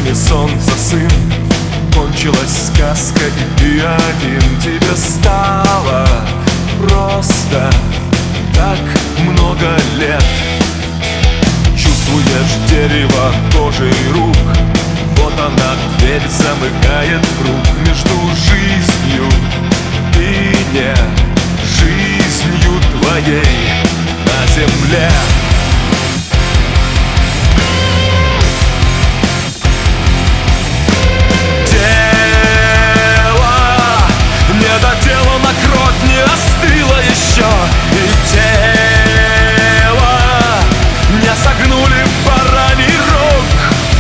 нами солнца сын. Кончилась сказка, и ты один. Тебе стало просто так много лет. Чувствуешь дерево кожей рук. Вот она, дверь замыкает круг между жизнью и не жизнью твоей на земле. Недоделана кровь, не остыла еще, и тело не согнули в бараний рог.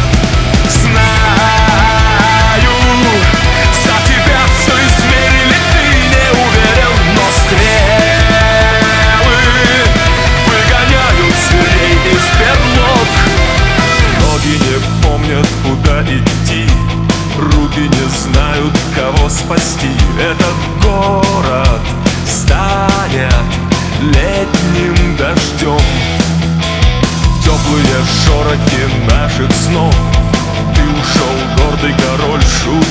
Знаю, за тебя все измерили, ты не уверен, но стрелы выгоняют зверей из берлог. Ноги не помнят, куда идти, руки не знают, кого спасти. Этот город станет летним дождем. Теплые шорохи наших снов. Ты ушел, гордый король шут.